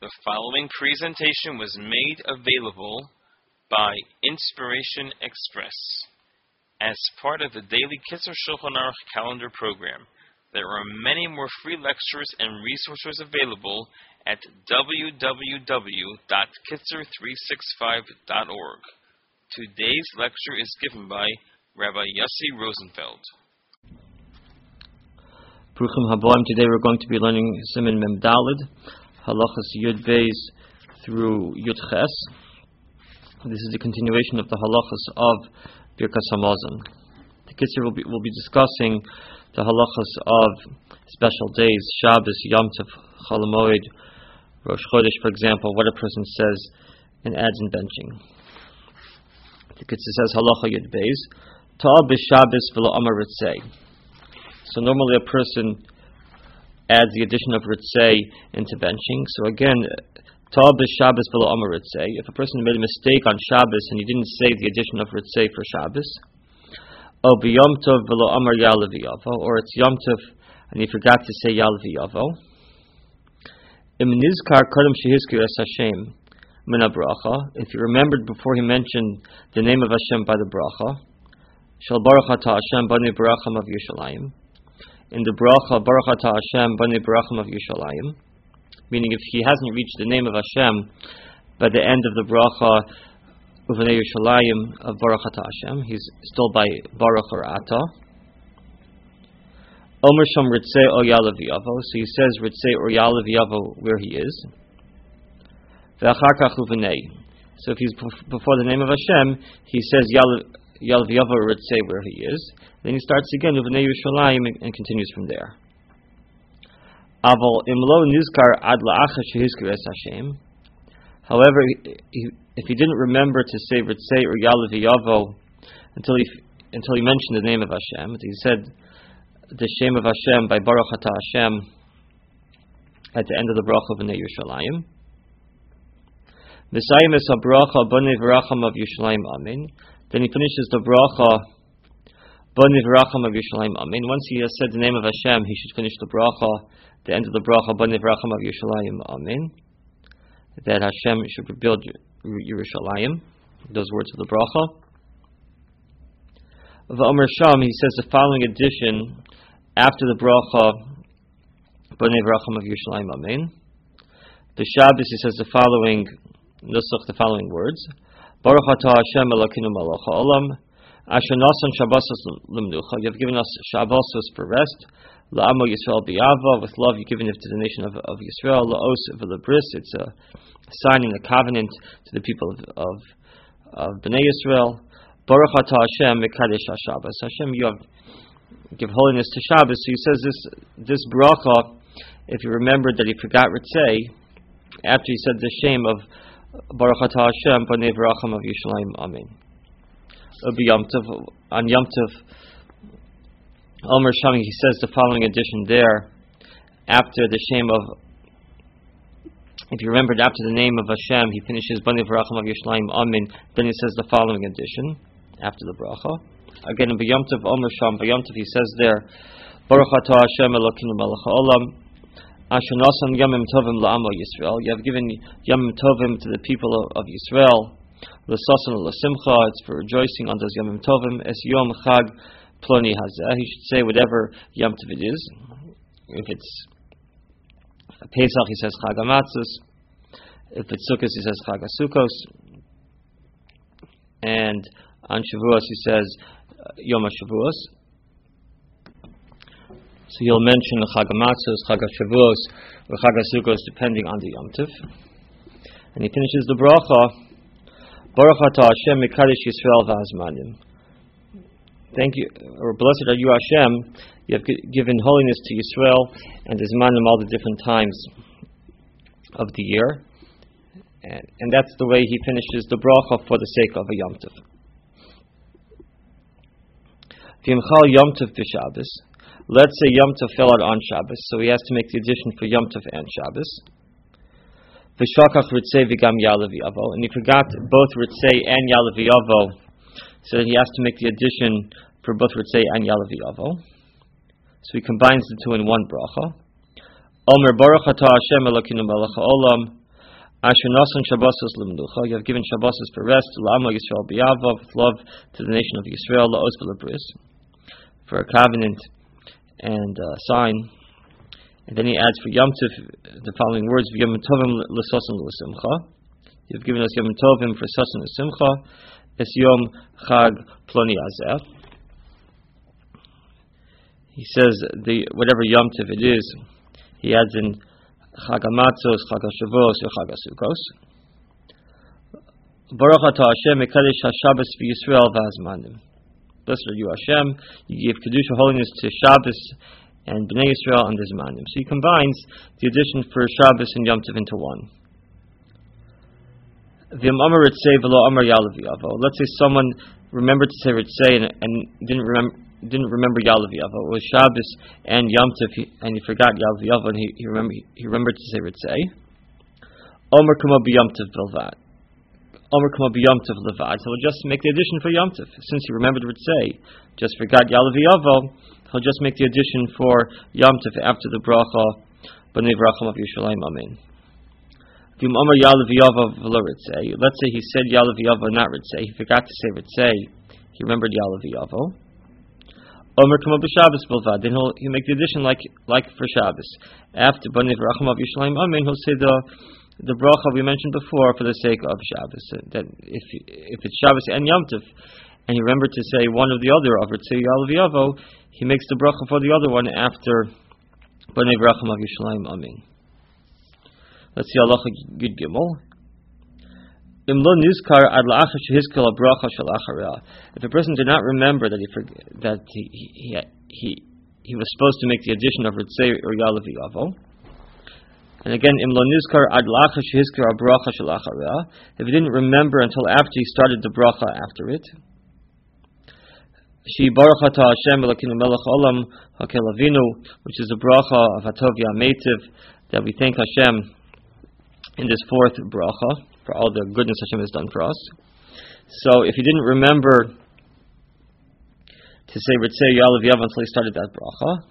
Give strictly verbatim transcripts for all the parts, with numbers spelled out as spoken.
The following presentation was made available by Inspiration Express as part of the daily Kitzur Shulchan Aruch calendar program. There are many more free lectures and resources available at w w w dot kitzur three sixty-five dot org. Today's lecture is given by Rabbi Yossi Rosenfeld. Bruchim Haboim. Today we're going to be learning Siman Mem Daled, Halachas Yud Beis through Yud Ches. This is the continuation of the halachas of Birkas Hamazon. The Kitzur will be, will be discussing the halachas of special days, Shabbos, Yom Tov, Chol Hamoed, Rosh Chodesh, for example, what a person says and adds in benching. The Kitzur says Halacha Yud Beis, Ta'al b'Shabbos v'lo amar ritzei. So normally a person adds the addition of ritzei into benching. So again, Ta'al b'Shabbos v'lo amar ritzei. If a person made a mistake on Shabbos and he didn't say the addition of ritzei for Shabbos, or b'Yom Tov v'lo amar yal v'yavo, or it's Yom Tov and he forgot to say yal v'yavo. Im nizkar kodem shehizkir es Hashem min habracha. If he remembered before he mentioned the name of Hashem by the bracha, shal baruch atah Hashem b'nei baracham of Yerushalayim. In the bracha, baruch atah Hashem b'nei baracham of Yerushalayim, meaning if he hasn't reached the name of Hashem by the end of the bracha uvnei Yerushalayim of baruch atah Hashem, he's still by baruch or atah. Omer sham ritzei o yalav yavo, so he says ritzei or yalav yavo where he is. Ve'achar kach uvnei. So if he's before the name of Hashem, he says yalav yavo or ritzei where he is. Then he starts again uvnei Yerushalayim and continues from there. Aval imlo nizkar ad la'achar shehizkir es Hashem. However, if he didn't remember to say ritzei or yalav yavo until he until he mentioned the name of Hashem, he said the shame of Hashem by baruch atah Hashem at the end of the bracha of Bnei Yerushalayim. Mesayim es habracha b'nei v'racham of Yerushalayim amen. Then he finishes the bracha b'nei v'racham of Yerushalayim amen. Once he has said the name of Hashem, he should finish the bracha, the end of the bracha b'nei v'racham of Yerushalayim amen. That Hashem should rebuild Yerushalayim. Those words of the bracha. V'omer sham, he says the following addition after the bracha b'nei v'racham of Yerushalayim amen. The Shabbos, he says the following nusach, the following words: Baruch atah Hashem Elokeinu melech ha'olam, asher nasan Shabbosos l'menucha. You have given us Shabbosos for rest. La'amo Yisrael bi'ava, with love you've given it to the nation of, of Yisrael. La'os v'lebris, it's a signing a covenant to the people of of, of Bnei Yisrael. Baruch atah Hashem mekadesh haShabbos. Hashem, you have give holiness to Shabbos. So he says this this bracha, if you remembered that he forgot ritzei, after he said the shame of Baruch atah Hashem b'nei v'racham of Yerushalayim amen. Yom Tov, on Yom Tov, Omer Shami, he says the following addition there after the shame of. If you remembered after the name of Hashem, he finishes b'nei v'racham of Yerushalayim amen. Then he says the following addition after the bracha. Again in B'Yom Tov, Omer Sham, B'Yom Tov, he says there, Baruch atah Hashem Elokeinu melech ha'olam, asher nasan yamim tovim la'amo Yisrael. You have given yamim tovim to the people of, of Yisrael. L'sasan l'simcha, it's for rejoicing on those yamim tovim. Es yom chag ploni hazeh. He should say whatever yom tov it is. If it's Pesach, he says chag hamatzos. If it's Sukkos, he says chag hasukkos. And on Shavuos, he says Yom HaShavuos. So you'll mention Chag HaMatzos, Chag HaShavuos, or Chag HaSukkos, depending on the Yom Tov. And he finishes the bracha, Baruch atah Hashem mekadesh Yisrael v'azmanim. Thank you, or blessed are you Hashem, you have given holiness to Yisrael and the zmanim, all the different times of the year. And, and that's the way he finishes the bracha for the sake of a Yom Tov. V'yimchal Yom Tov b'Shabbos. Let's say Yom Tov fell out on Shabbos, so he has to make the addition for Yom Tov and Shabbos. V'shakach ritzei v'gam yalav yavo, and he forgot both ritzei and yalav yavo, so that he has to make the addition for both ritzei and yalav yavo. So he combines the two in one bracha. Omer baruch atah Hashem Elokeinu melech ha'olam, Asher nasan Shabbosos l'mnucha. You have given Shabbosos for rest. L'amo Yisrael b'yava, with love to the nation of Yisrael. La'os v'labris, for a covenant and a sign. And then he adds for Yom Tov the following words: V'yom tovim l'sosan l'simcha. You have given us Yom Tovim for sosan l'simcha. Es Yom Chag Ploni Azeh. He says the whatever Yom Tov it is, he adds in Chag HaMatzos, Chag HaShavos, or Chag HaSukkos. Baruch Atah Hashem Mekadesh HaShabbos v'Yisrael v'Hazmanim. Blessed are you, Hashem. You give kedusha, holiness to Shabbos and Bnei Yisrael and the Zmanim. So he combines the addition for Shabbos and Yom Tov into one. Let's say someone remembered to say Ritzei and, and didn't remember didn't remember Ya'alav Yavo. It was Shabbos and Yom Tov, and he forgot Ya'alav Yavo, and he, he remembered he remembered to say Ritzei. Omer Kama b'Yom Tov Bilvad. Omer Kama b'Yom Tov Levad. So he'll just make the addition for Yom Tov, since he remembered Ritzei, just forgot Ya'alav Yavo. He'll just make the addition for Yom Tov after the bracha B'nei Vracham of Yerushalayim. Amen. Let's say he said Ya'alav Yavo, not Ritzei. He forgot to say Ritzei. He remembered Ya'alav Yavo. Omer Kama b'Shabbos Bilvad. Then he'll he'll make the addition like like for Shabbos. After B'nei Vracham of Yerushalayim. Amen. He'll say the the bracha we mentioned before for the sake of Shabbos. That if if it's Shabbos and Yom Tov, and he remembered to say one or the other of Ritzei Ya'alav Yavo, he makes the bracha for the other one after B'nei Vracham of Yerushalayim. Amen. Let's see Halacha Yud Gimel. If a person did not remember that he that he he he, he was supposed to make the addition of Ritzei or Ya'alav Yavo, and again, if he didn't remember until after he started the bracha after it, which is the bracha of Hatov Yametiv, that we thank Hashem in this fourth bracha for all the goodness Hashem has done for us. So if he didn't remember to say Ritzei Ya'alav Yavo until he started that bracha,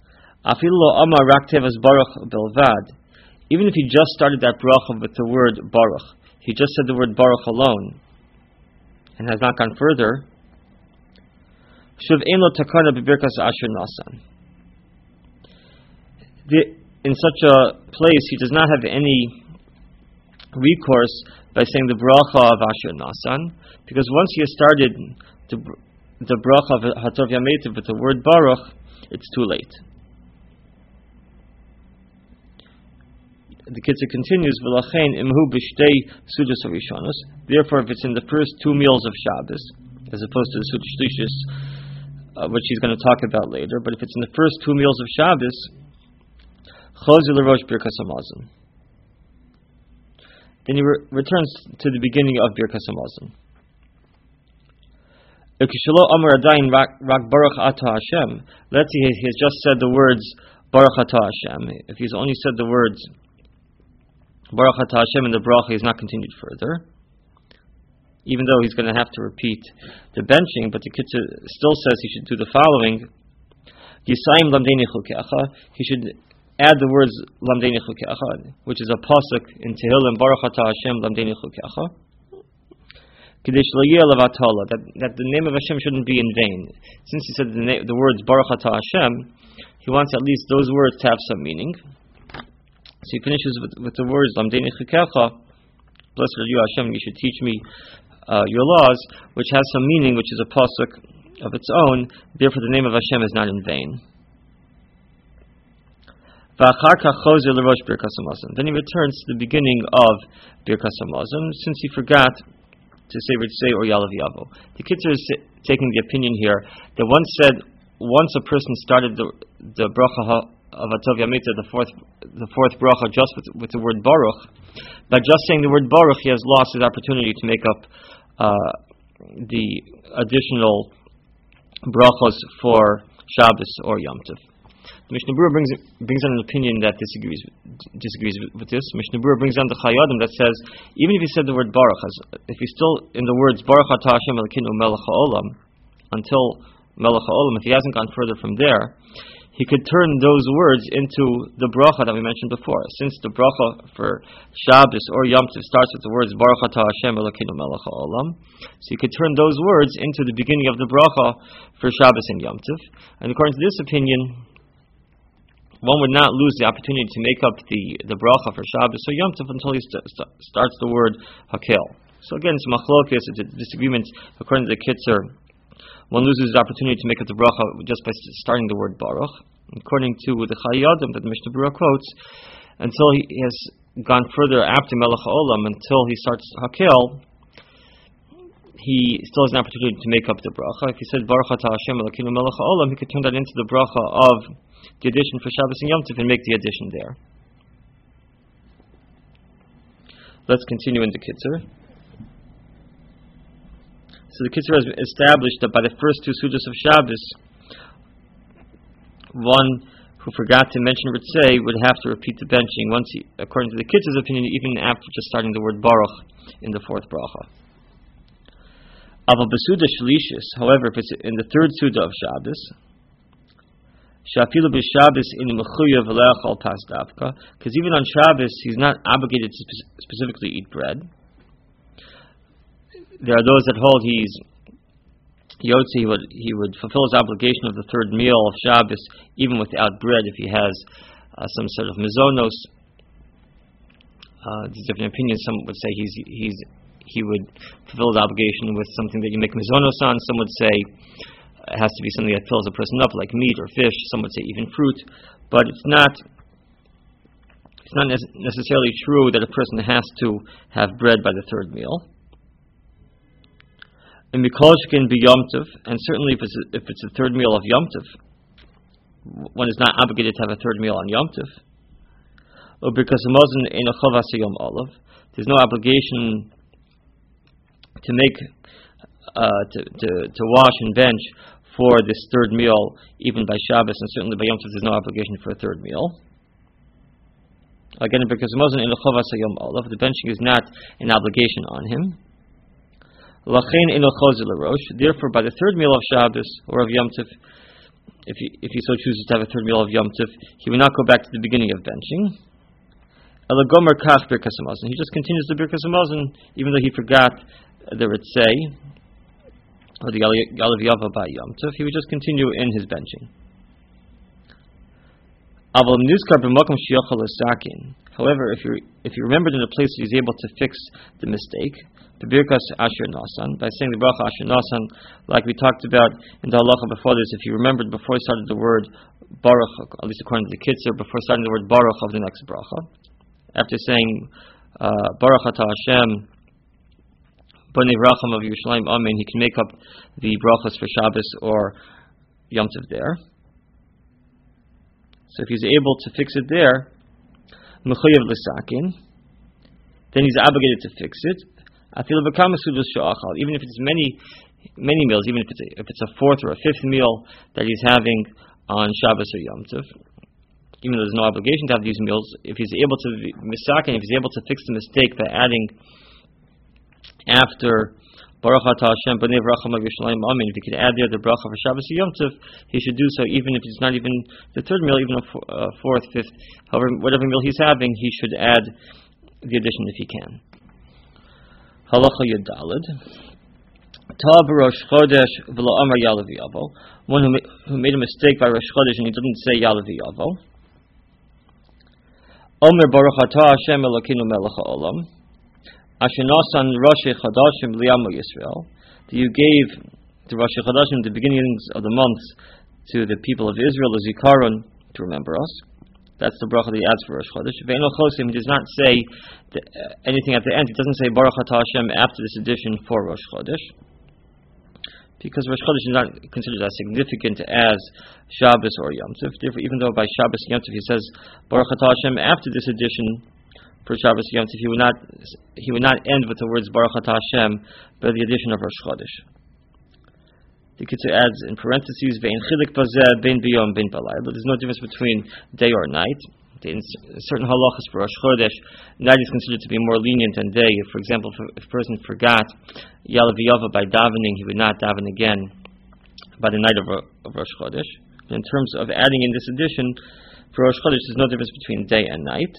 even if he just started that bracha with the word Baruch, he just said the word Baruch alone and has not gone further, in such a place he does not have any recourse by saying the bracha of Asher Nasan, because once he has started the, the bracha of Hatov Yametiv with the word Baruch, it's too late. The Kitzur continues, V'lachein imhu b'shtei sudas harishonos. Therefore, if it's in the first two meals of Shabbos, as opposed to the Sudas Shlishis, uh, which he's going to talk about later, but if it's in the first two meals of Shabbos, Chozi l'rosh Birkas Hamazon. Then he re- returns to the beginning of Birkas Hamazon. Let's say he has just said the words Baruch Atah Hashem. If he's only said the words Baruch Atah Hashem in the bracha, he's not continued further, even though he's going to have to repeat the benching. But the Kitzur still says he should do the following: Yisayim Lamdei Chukecha. He should add the words Lamdei Chukecha, which is a pasuk in Tehillim, Baruch Atah Hashem Lamdei Chukecha. That, that the name of Hashem shouldn't be in vain. Since he said the, na- the words Baruch Atah Hashem, he wants at least those words to have some meaning. So he finishes with, with the words Lamdei Chukecha, blessed are you Hashem, you should teach me uh, your laws, which has some meaning, which is a pasuk of its own. Therefore the name of Hashem is not in vain. Then he returns to the beginning of Birkas Hamazon, since he forgot to say Ritzei or Ya'alav Yavo. The Kitzur is taking the opinion here that once said, once a person started the the bracha of Hatov Yametiv, the fourth the fourth bracha, just with, with the word Baruch, by just saying the word Baruch, he has lost his opportunity to make up uh, the additional brachos for Shabbos or Yom Tov. Mishnah Berurah brings brings on an opinion that disagrees disagrees with, with this. Mishnah Berurah brings on the Chayei Adam that says even if he said the word Baruch, if he's still in the words Baruch Atah Hashem Elokeinu Melech Haolam until Melech Haolam, if he hasn't gone further from there, he could turn those words into the bracha that we mentioned before. Since the bracha for Shabbos or Yom Tov starts with the words Baruch Atah Hashem Elokeinu Melech HaOlam, so you could turn those words into the beginning of the bracha for Shabbos and Yom Tov. And according to this opinion, one would not lose the opportunity to make up the, the bracha for Shabbos or Yom Tov until he st- st- starts the word Hakel. So again, it's machlokes, it's a disagreement. According to the Kitzur, one loses the opportunity to make up the bracha just by starting the word Baruch. According to the Chayei Adam that the Mishnah Berurah quotes, until he has gone further after Melech HaOlam, until he starts Hakel, he still has an opportunity to make up the bracha. If he said Baruch Atah Hashem Elokeinu Melech HaOlam, he could turn that into the bracha of the addition for Shabbos and Yom Tov and make the addition there. Let's continue in the Kitzur. So the Kitzur has established that by the first two Sudas of Shabbos, one who forgot to mention Ritzei would have to repeat the benching, once he, according to the Kitzur's opinion, even after just starting the word Baruch in the fourth bracha. Aval B'Suda Shlishis, however, if it's in the third Suda of Shabbos, Shafilu b'Shabbos in Mechuyev V'Leachal Pas Davka, because even on Shabbos he's not obligated to spe- specifically eat bread. There are those that hold he's Yotzi, he would he would fulfill his obligation of the third meal of Shabbos even without bread if he has uh, some sort of mizonos. Uh, there's different opinions. Some would say he's he's he would fulfill his obligation with something that you make mizonos on. Some would say it has to be something that fills a person up, like meat or fish. Some would say even fruit. But it's not it's not necessarily true that a person has to have bread by the third meal. And Mikolshkin be Yom Tov, and certainly if it's a, if it's a third meal of Yom Tov, one is not obligated to have a third meal on Yom Tov. Or because there's no obligation to make uh, to, to to wash and bench for this third meal, even by Shabbos, and certainly by Yom Tov there's no obligation for a third meal. Again, because the benching is not an obligation on him. Therefore, by the third meal of Shabbos or of Yom Tov, if he, if he so chooses to have a third meal of Yom Tov, he will not go back to the beginning of benching. He just continues the Birkas Hamazon, even though he forgot the Ritzei or the Yalav Yava by Yom Tov. He would just continue in his benching. However, if you if you remembered in a place that he's able to fix the mistake, the Birkas Asher Nasan, by saying the Bracha Asher Nasan, like we talked about in the halacha before this, if you remembered before he started the word Baruch, at least according to the Kitzur, before starting the word Baruch of the next Bracha, after saying uh, Baruch Atah Hashem B'nei Racham of Yerushalayim Amen, he can make up the brachas for Shabbos or Yom Tov there. So if he's able to fix it there, Mechuyev L'Sakin, then he's obligated to fix it. Even if it's many, many meals, even if it's a, if it's a fourth or a fifth meal that he's having on Shabbos or Yom Tov, even though there's no obligation to have these meals, if he's able to misakin, if he's able to fix the mistake by adding after Baruch Atah Hashem B'nei Racham of Yerushalayim Amen, if he could add there the bracha for Shabbos or Yom Tov, he should do so, even if it's not even the third meal, even a uh, fourth, fifth, however, whatever meal he's having, he should add the addition if he can. Halacha Yudalid. Ta b'Rosh Chodesh v'lo amar Yalav Yavo. One who, ma- who made a mistake by Rosh Chodesh and he didn't say Yalav Yavo. Omer Baruch Atah Hashem Elokeinu Melech HaOlam. Asher Nasan Rosh Chodashim L'Amo Yisrael. That you gave the Rosh Chodashim, the beginnings of the months, to the people of Israel, the Zikaron, to remember us. That's the bracha that he adds for Rosh Chodesh. Ve'eno chosim, he does not say the, uh, anything at the end. He doesn't say Baruch Atah Hashem after this addition for Rosh Chodesh, because Rosh Chodesh is not considered as significant as Shabbos or Yom Tov. Therefore, even though by Shabbos and Yom Tov he says Baruch Atah Hashem after this addition for Shabbos and Yom Tov, he would not he would not end with the words Baruch Atah Hashem, but the addition of Rosh Chodesh. The Kitzur adds in parentheses, Ve'en chilik bazeh ben biyom ben balayla. There's no difference between day or night. In certain halachas for Rosh Chodesh, night is considered to be more lenient than day. If, for example, if a person forgot Yalav Yava by davening, he would not daven again by the night of, of Rosh Chodesh. In terms of adding in this addition, for Rosh Chodesh, there's no difference between day and night.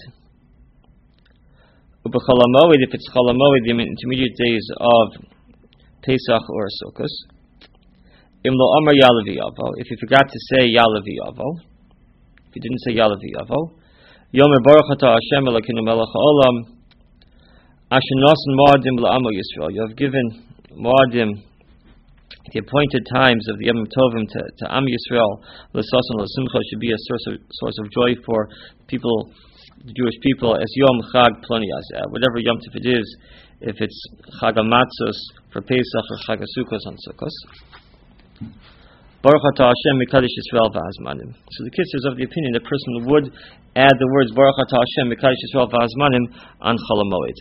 Ubechol HaMoed, if it's Chol HaMoed, the intermediate days of Pesach or Sukkos. Im lo Amar Ya'aleh V'Yavo, if you forgot to say Ya'aleh V'Yavo, if you didn't say Ya'aleh V'Yavo, Yomer Baruch Atah Hashem Elokeinu Melech HaOlam, Asher Nosen Moadim L'Amo Yisrael. You have given Moadim, the appointed times of the Yom Tovim to, to Am Yisrael. L'Sasan L'Simcha should be a source of, source of joy for people, the Jewish people, as Yom Chag Ploni Azeh. Whatever Yom Tov it is, if it's Chag HaMatzos for Pesach or Chag HaSukkos on Sukkos. Baruch Atah Hashem Mekadosh Yisrael V'Azmanim. So the Kitzur is of the opinion the person would add the words Baruch Atah Hashem Mekadosh Yisrael V'Azmanim on Chol HaMoed.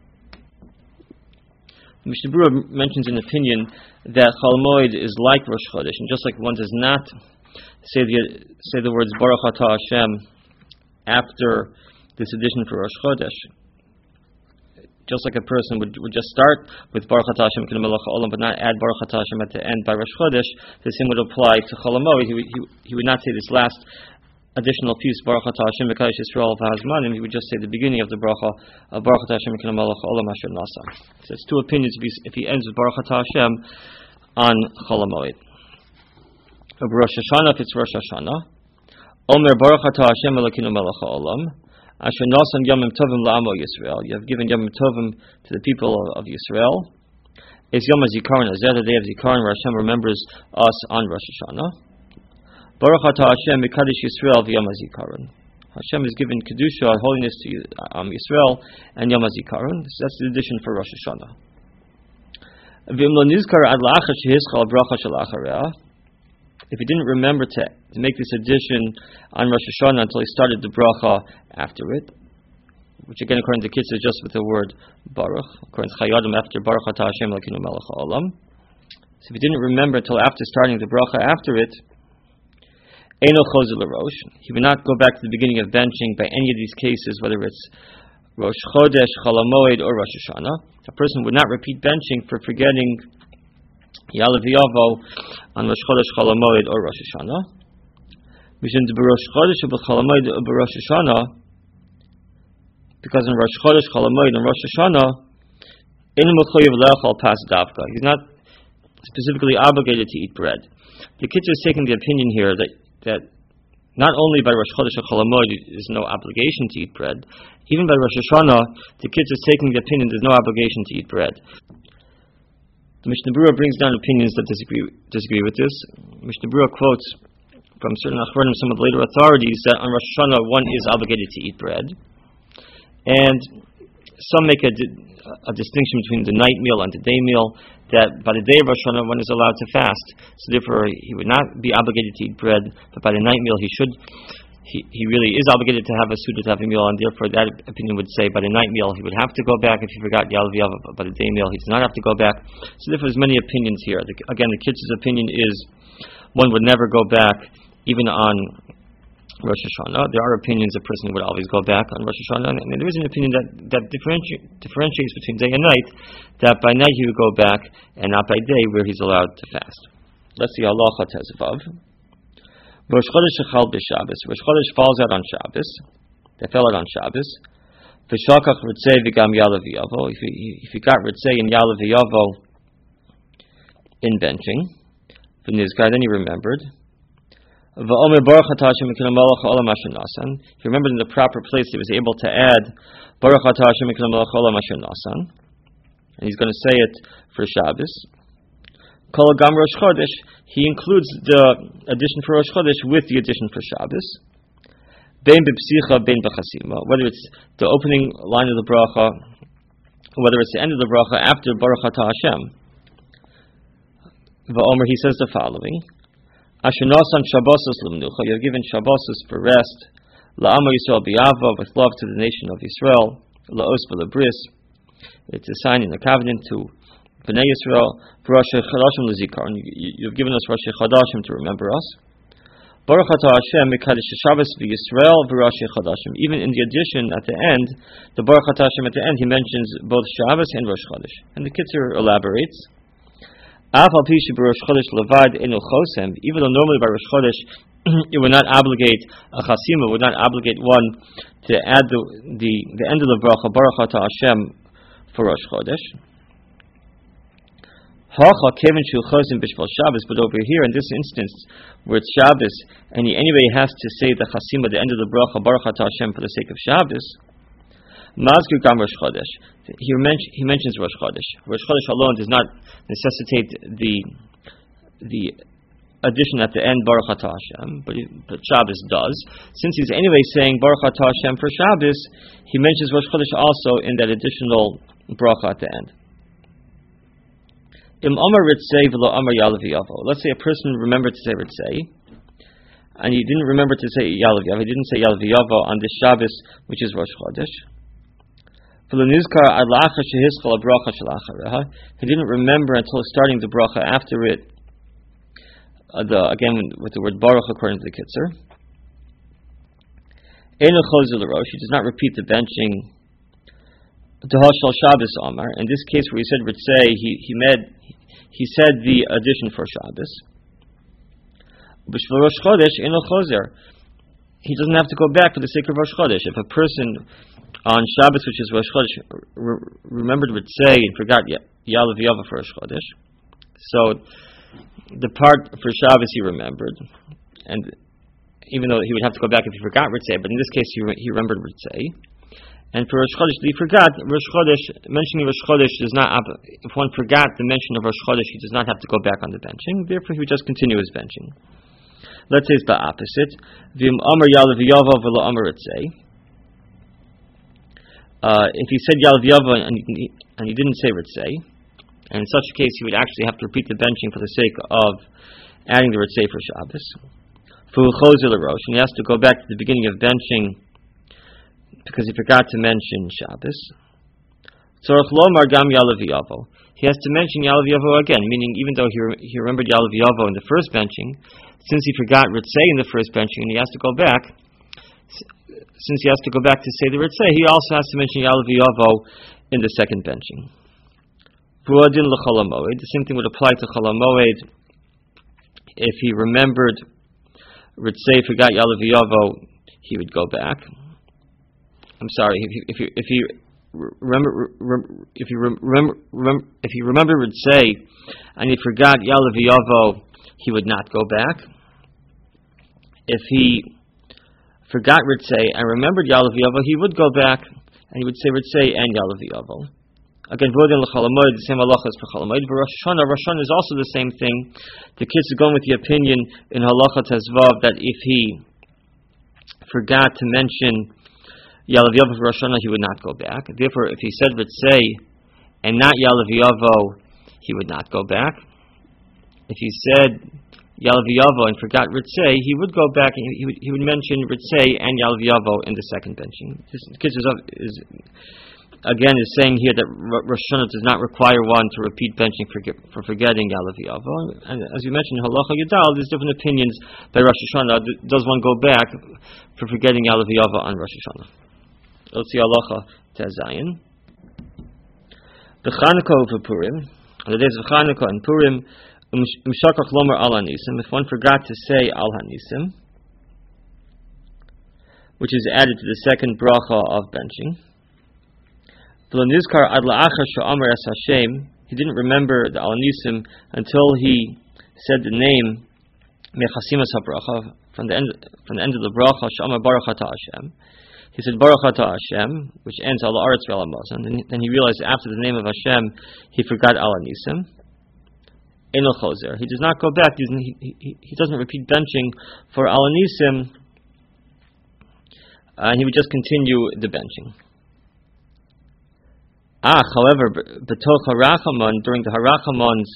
Mishnah Berurah mentions an opinion that Chol HaMoed is like Rosh Chodesh, and just like one does not say the say the words Baruch Atah Hashem after this addition for Rosh Chodesh, just like a person would, would just start with Baruch Atah Hashem Elokeinu Melech HaOlam but not add Baruch Atah Hashem at the end by Rosh Chodesh, the same would apply to Chol HaMoed. He, he, he would not say this last additional piece, Baruch Atah Hashem Mekadosh Yisrael V'Hazmanim. He would just say the beginning of the bracha of Baruch Atah Hashem Elokeinu Melech HaOlam Asher Nasa. So it's two opinions if he, if he ends with Baruch Atah Hashem on Chol HaMoed. Of Rosh Hashanah, if it's Rosh Hashanah, Omer Baruch Atah Hashem Elokeinu Melech HaOlam Asher Nasan Yomim Tovim La'amo Yisrael. You have given Yomim Tovim to the people of, of Yisrael. It's Yom HaZikaron, Azeh, the day of Zikaron, where Hashem remembers us on Rosh Hashanah. Baruch Atah Hashem Mekadosh Yisrael V'Yom HaZikaron. Hashem has given Kedusha, holiness to um, Yisrael and Yom HaZikaron. So that's the addition for Rosh Hashanah. V'im lo nizkar ad la'achar shehischal bracha shel achareah. If he didn't remember to, to make this addition on Rosh Hashanah until he started the bracha after it, which again according to Kitzur is just with the word Baruch, according to Chayadim after Baruch Atah Hashem Elokeinu Melech HaOlam. So if he didn't remember until after starting the bracha after it, Eino Chozer L'Rosh, he would not go back to the beginning of benching by any of these cases, whether it's Rosh Chodesh, Chol HaMoed, or Rosh Hashanah. A person would not repeat benching for forgetting Ya'aleh V'Yavo on Rosh Chodesh, Chol HaMoed, or Rosh Hashanah. Mishum B'Rosh Chodesh B'Chol HaMoed or B'Rosh Hashanah, because in Rosh Chodesh, Chol HaMoed, and Rosh Hashanah, Ein Mechoyev Le'achal Pas Davka. He's not specifically obligated to eat bread. The Kitzur is taking the opinion here that that not only by Rosh Chodesh or Chol HaMoed there's no obligation to eat bread, even by Rosh Hashanah, the Kitzur is taking the opinion there's no obligation to eat bread. The Mishnah Berurah brings down opinions that disagree disagree with this. Mishnah Berurah quotes from certain Achronim, some of the later authorities, that on Rosh Hashanah one is obligated to eat bread, and some make a, a distinction between the night meal and the day meal, that by the day of Rosh Hashanah one is allowed to fast, so therefore he would not be obligated to eat bread, but by the night meal he should, he, he really is obligated to have a suda to have a meal, and therefore that opinion would say by the night meal he would have to go back if he forgot Ya'aleh V'Yavo, but by the day meal he does not have to go back. So therefore there's many opinions here. The, again, the Kitzur's opinion is one would never go back even on Rosh Hashanah. There are opinions a person would always go back on Rosh Hashanah, and there is an opinion that, that differenti- differentiates between day and night, that by night he would go back, and not by day where he's allowed to fast. Let's see halacha as above. Rosh Chodesh Shechal b'Shabbos. Rosh Chodesh falls out on Shabbos. They fell out on Shabbos. V'shakach Ritzei v'gam Ya'aleh V'Yavo. If he if he got Ritzei and Ya'aleh V'Yavo in benching, v'nizkar, then he remembered. V'omer Baruch Atah Hashem Elokeinu Melech HaOlam Asher Nasan. He remembered in the proper place he was able to add Baruch Atah Hashem Elokeinu Melech HaOlam Asher Nasan, and he's going to say it for Shabbos. Kol Gam Rosh Chodesh. He includes the addition for Rosh Chodesh with the addition for Shabbos. Bein b'psicha, bein b'chasima. Whether it's the opening line of the bracha, whether it's the end of the bracha after Baruch Atah Hashem. V'omer, he says the following: Asher nasan Shabbosos l'mnucha. You have given Shabbosos for rest. La'amo Yisrael b'Yava, with love to the nation of Yisrael. La'os v'lebris. It's a sign in the covenant to Bnei Yisrael. Rosh Chodashim l'zikaron. You've given us Rosh Chodashim to remember us. Baruch Atah Hashem Mekadosh Shabbos v'Yisrael v'Rosh Chodashim. Even in the addition at the end, the Baruch Atah Hashem at the end, he mentions both Shabbos and Rosh Chodesh. And the Kitzur elaborates. Even though normally by Rosh Chodesh it would not obligate a chasima, would not obligate one to add the the, the end of the bracha Baruch Atah Hashem for Rosh Chodesh. But over here in this instance, where it's Shabbos, and he anyway has to say the chasima, the end of the bracha Baruch Atah Hashem for the sake of Shabbos. Mazkur Gam Rosh Chodesh. He, men- he mentions Rosh Chodesh. Rosh Chodesh alone does not necessitate the the addition at the end Baruch Atah Hashem, but, but Shabbos does. Since he's anyway saying Baruch Atah Hashem for Shabbos, he mentions Rosh Chodesh also in that additional bracha at the end. Im Amar Ritzei v'lo Amar Yalav Yavo. Let's say a person remembered to say Ritzei, and he didn't remember to say Yalav Yavo. He didn't say Yalav Yavo on this Shabbos, which is Rosh Chodesh. He didn't remember until starting the bracha after it. Uh, the, again, with the word Baruch according to the Kitzur. He does not repeat the benching. In this case, where he said Ritzei, he he made he said the addition for Shabbos. He doesn't have to go back for the sake of Rosh Chodesh. If a person on Shabbos, which is Rosh Chodesh, re- remembered Ritzei and forgot Yalav Yava for Rosh Chodesh, so the part for Shabbos he remembered, and even though he would have to go back if he forgot Ritzei, but in this case he, re- he remembered Ritzei. And for Rosh Chodesh, he forgot Rosh Chodesh. Mentioning Rosh Chodesh does not. If one forgot the mention of Rosh Chodesh, he does not have to go back on the benching. Therefore, he would just continue his benching. Let's say it's the opposite. V'im Amar Yalav Yava v'lo Amar Ritzei. Uh, if he said Yalav Yava and he, and he didn't say Ritzei, and in such a case, he would actually have to repeat the benching for the sake of adding the Ritzei for Shabbos. For Chozer l'Rosh, and he has to go back to the beginning of benching because he forgot to mention Shabbos. Tzorach lomar gam Yalav Yavo. He has to mention Yalav Yavo again, meaning even though he, re- he remembered Yalav Yavo in the first benching, since he forgot Ritzei in the first benching and he has to go back, since he has to go back to say the Ritzei, he also has to mention Yalav Yavo in the second benching. V'uadin l'chol hamoed. The same thing would apply to Chol hamoed. If he remembered Ritzei, forgot Yalav Yavo, he would go back. I'm sorry. If he if he, if he remember if he remember if he remembered Ritzei and he forgot Yalav Yavo, he would not go back. If he forgot Ritzei and remembered Yalav Yavo, he would go back and he would say Ritzei and Yalav Yavo. Again, the same halacha is for Chol hamoed. For Rosh Hashanah, Rosh Hashanah is also the same thing. The kids are going with the opinion in halacha tezvav that if he forgot to mention Yalav Yavo for Rosh Hashanah, he would not go back. Therefore, if he said Ritzei and not Yalav Yavo, he would not go back. If he said Yalav Yavo and forgot Ritzei, he would go back and he would, he would mention Ritzei and Yalav Yavo in the second benching. This is, again, is saying here that Rosh Hashanah does not require one to repeat benching for, for forgetting Yalav Yavo. And as you mentioned, Halacha Yudal, there's different opinions by Rosh Hashanah. Does one go back for forgetting Yalav Yavo on Rosh Hashanah? Let's see Halacha Tezayin. The Chanukah of Purim, on the days of Chanukah and Purim, Umshakach Lomer Al Hanisim, if one forgot to say Al Hanisim, which is added to the second bracha of benching. He didn't remember the Al Hanisim until he said the name Mechasimas HaBracha from the end from the end of the bracha Sh'amar Baruch Atah Hashem. He said Baruch Atah Hashem, which ends Al Aretz Ve'al Hamazon. Then he realized after the name of Hashem, he forgot Al Hanisim. Eno Chozer. He does not go back. He, he, he doesn't repeat benching for Al Hanisim, and he would just continue the benching. Ah, however, betoch harachamon, during the harachamons,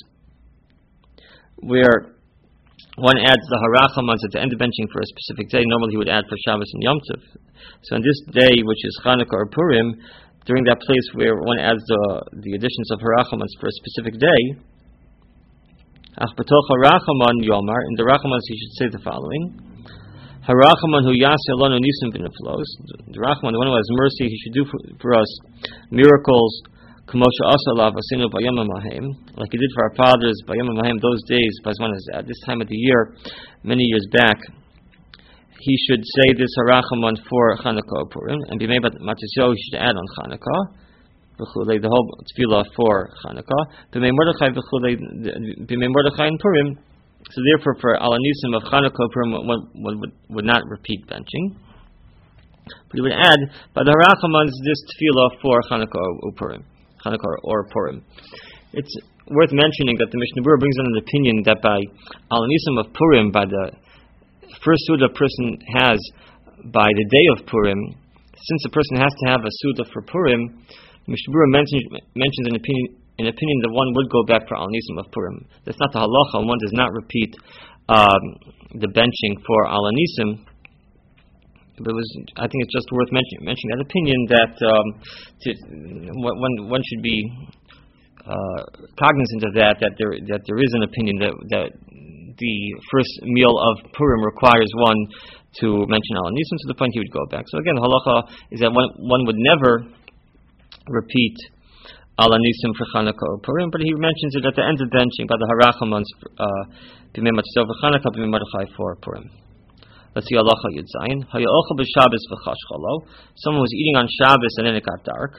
where one adds the harachamons at the end of benching for a specific day, normally he would add for Shabbos and Yom Tov. So on this day, which is Chanukah or Purim, during that place where one adds the the additions of harachamons for a specific day, ach betoch harachamon yomar, in the harachamons he should say the following: Harachamon hu yaseh lanu nisim v'neflos. The Rachman, the one who has mercy, he should do for, for us miracles, Kamosha Asalav Asinu Bayam Mahim, like he did for our fathers, Bayam Mahim, those days, Bazman is at this time of the year, many years back, he should say this Harachaman for Chanukah Purim, and Bimei Matisyo he should add on Chanukah, the whole tefillah for Chanukah, Bimei Mordechai Bimei Mordechai and Purim. So therefore, for Alanisim of Chanukah Purim, one, one would, would not repeat benching. But he would add, by the Harachamans, this tefillah for Chanukah or Purim. Chanukah or Purim. It's worth mentioning that the Mishnah Berurah brings on an opinion that by Alanisim of Purim, by the first suda a person has by the day of Purim, since a person has to have a suda for Purim, the Mishnah Berurah mentions, mentions an opinion, an opinion that one would go back for Alanisim of Purim. That's not the halacha, one does not repeat um, the benching for Alanisim. But it was, I think it's just worth mentioning, mentioning that opinion that um, to, one, one should be uh, cognizant of that, that there that there is an opinion that that the first meal of Purim requires one to mention Alanisim, to the point he would go back. So again, halacha is that one, one would never repeat Alanisim for Chanukah or Purim, but he mentions it at the end of benching by the Harachamans, Bimei Matisyo for Chanukah, Bimei Mordechai for Purim. Let's see halacha Yud Zayin. Haya'ochel b'Shabbos v'chashchalo. Someone was eating on Shabbos and then it got dark.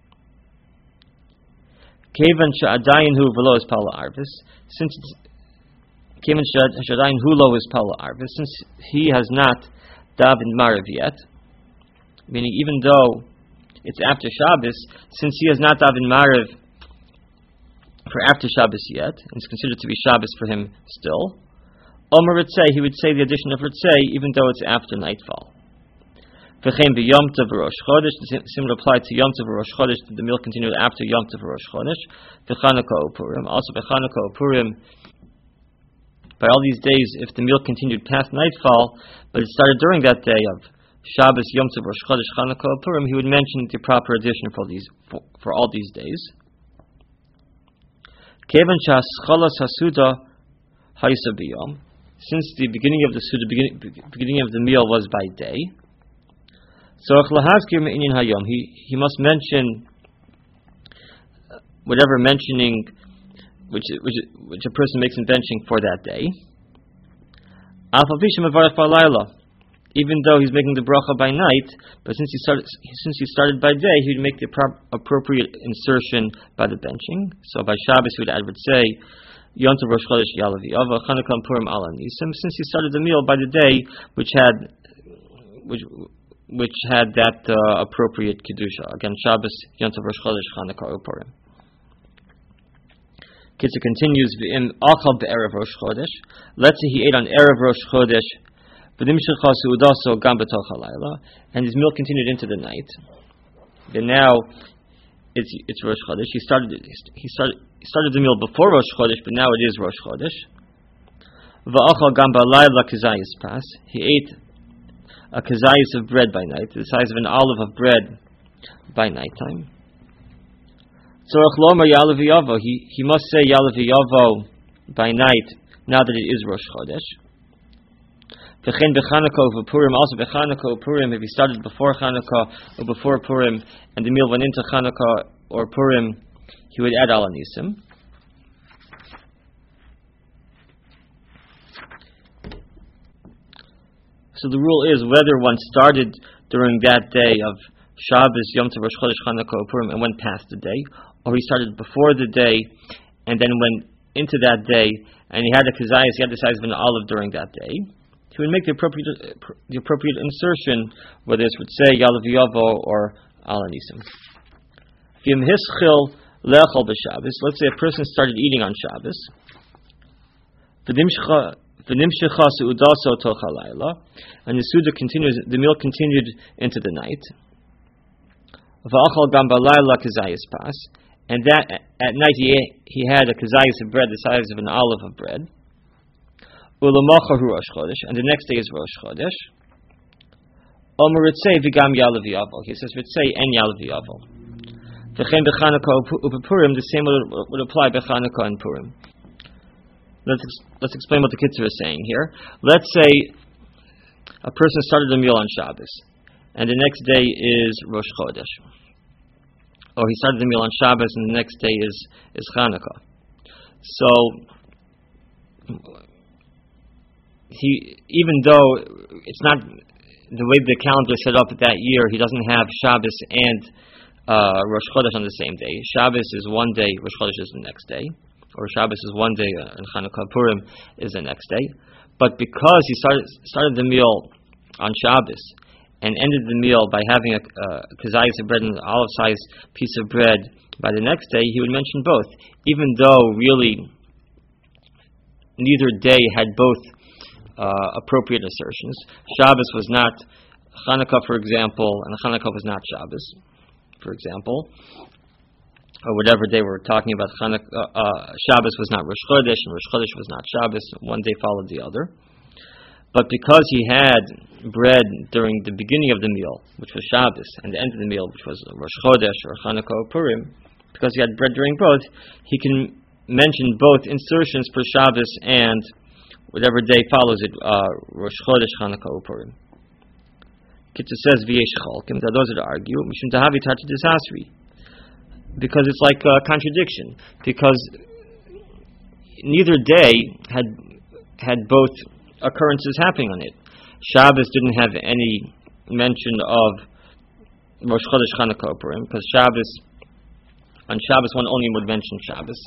Kevan she'adayin hu v'lo is pala arvis. Since Kevan she'adayin hu lo is pala arvis, since he has not davened Mariv yet, meaning even though it's after Shabbos, since he has not davened Mariv for after Shabbos yet, and it's considered to be Shabbos for him still, Omer Ritzei, he would say the addition of Ritzei, even though it's after nightfall. V'chein b'Yom Tov v'Rosh Chodesh, the similar applied to Yom Tov v'Rosh Chodesh, the meal continued after Yom Tov v'Rosh Chodesh. V'Chanukah Purim, also V'Chanukah Purim, by all these days, if the meal continued past nightfall, but it started during that day of Shabbos, Yom Tov, Rosh Chodesh, Chanukah, Purim, he would mention the proper addition for these for, for all these days. Kevan Shaschalas Hasuda Haisa Biyom, since the beginning of the Suda, beginning, beginning of the meal was by day, so he he must mention whatever mentioning which which which a person makes in benching for that day. Even though he's making the bracha by night, but since he started since he started by day, he would make the pro- appropriate insertion by the benching. So by Shabbos he would add would say Yom Tov Rosh Chodesh Ya'alav Yava Chanukah Purim Alanisim, since he started the meal by the day which had which which had that uh, appropriate kedusha. Again, Shabbos, Yom Tov Rosh Chodesh, Chanukah Purim. Kitzur continues in Achal be'erev Rosh Chodesh. Let's say he ate on erev Rosh Chodesh, v'dimshechas udaso gam b'toch halayla, and his meal continued into the night. Then now it's it's Rosh Chodesh. He started he started he started the meal before Rosh Chodesh, but now it is Rosh Chodesh. V'achal gam b'alayla kizayis pas. He ate a kazayis of bread by night, the size of an olive of bread by nighttime. So he he must say Ya'alav Yavo by night now that it is Rosh Chodesh. V'chein b'Chanukah Purim, also b'Chanukah Purim, if he started before Chanukah or before Purim and the meal went into Chanukah or Purim, he would add Alanisim. So the rule is whether one started during that day of Shabbos, Yom Tov, Rosh Chodesh, Chanukah, Purim, and went past the day, or he started before the day and then went into that day, and he had a kazayas, he had the size of an olive during that day, he would make the appropriate the appropriate insertion, whether this would say Ya'alav Yavo or Alanisim. V'im hischil lechol b'Shabbos. Let's say a person started eating on Shabbos. V'nimshecha seudaso toch halayla, and the suda continues. The meal continued into the night. V'achal gam b'layla kazayis pas, and that at night he he had a kazayis of bread the size of an olive of bread. Ulamachahu Rosh Chodesh, and the next day is Rosh Chodesh. Omer ritzei v'gam Ya'alav Yavo. He says ritzei and Ya'alav Yavo. V'chein b'Chanukah u'Purim, the same would, would apply b'Chanukah and Purim. Let's let's explain what the Kitzur is saying here. Let's say a person started a meal on Shabbos, and the next day is Rosh Chodesh. or he started the meal on Shabbos, and the next day is is Chanukah. So he, even though it's not the way the calendar is set up that year, he doesn't have Shabbos and uh, Rosh Chodesh on the same day. Shabbos is one day, Rosh Chodesh is the next day, or Shabbos is one day, uh, and Chanukah Purim is the next day. But because he started started the meal on Shabbos and ended the meal by having a uh, kazayas of bread and an olive-sized piece of bread by the next day, he would mention both, even though really neither day had both uh, appropriate assertions. Shabbos was not Chanukah, for example, and Chanukah was not Shabbos, for example, or whatever day we're talking about. Chanukah, uh, uh, Shabbos was not Rosh Chodesh, and Rosh Chodesh was not Shabbos. One day followed the other. But because he had bread during the beginning of the meal, which was Shabbos, and the end of the meal, which was Rosh Chodesh or Chanukah or Purim, because he had bread during both, he can mention both insertions for Shabbos and whatever day follows it, uh, Rosh Chodesh, Chanukah or Purim. Kitzur says, V'yesh cholkim, those are to argue, Mishum Tahavi Tartu Disasri, because it's like a contradiction, because neither day had had both occurrences happening on it. Shabbos didn't have any mention of Rosh Chodesh, Chanukah, or Purim, because Shabbos, on Shabbos one only would mention Shabbos.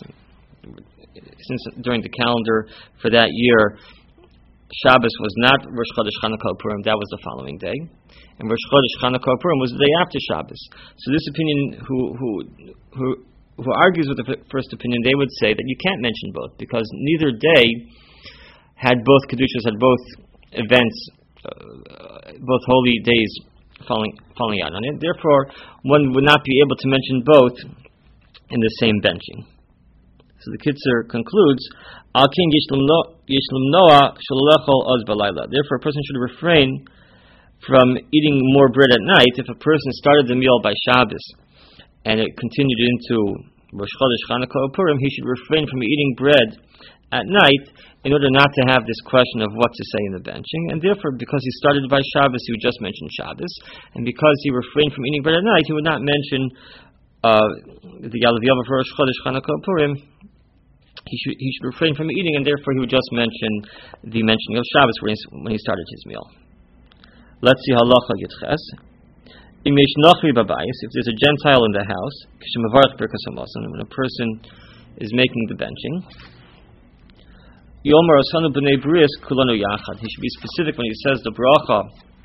Since during the calendar for that year, Shabbos was not Rosh Chodesh, Chanukah, or Purim, that was the following day. And Rosh Chodesh, Chanukah, or Purim was the day after Shabbos. So this opinion, who who who who argues with the f- first opinion, they would say that you can't mention both, because neither day had both Kedushas, had both events, uh, both holy days falling falling out on it. Therefore, one would not be able to mention both in the same benching. So the Kitzur concludes, Al kin yishlam noah shalachol oz balayla. Therefore, a person should refrain from eating more bread at night. If a person started the meal by Shabbos and it continued into Rosh Chodesh, Chanukah, or Purim, he should refrain from eating bread at night in order not to have this question of what to say in the benching. And therefore, because he started by Shabbos, he would just mention Shabbos. And because he refrained from eating bread at night, he would not mention uh, the Yalav Yava for Rosh Chodesh, Chanukah, or Purim. He should, he should refrain from eating, and therefore he would just mention the mentioning of Shabbos when he started his meal. Let's see halacha yitches. If there's a Gentile in the house, when a person is making the benching, he should be specific when he says the bracha.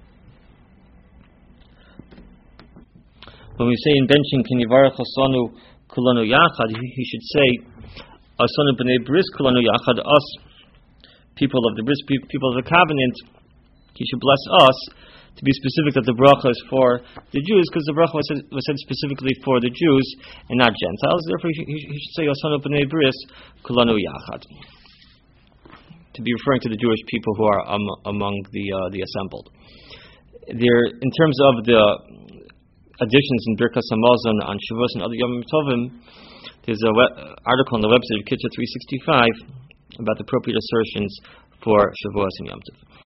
When we say in benching, Kin Yivarech Asanu Kulanu Yachad, he should say Asanu B'nei Bris Kulanu Yachad, us, people of the bris, people of the covenant. He should bless us, to be specific that the bracha is for the Jews, because the bracha was said, was said specifically for the Jews and not Gentiles. Therefore, he, he should say Asanu B'nei Bris Kulanu Yachad, to be referring to the Jewish people who are um, among the uh, the assembled. There, in terms of the additions in Birkas Hamazon on Shavuos and other Yom Tovim, there's an we- article on the website of Kitzur three sixty-five about the appropriate assertions for Shavuos and Yom Tov.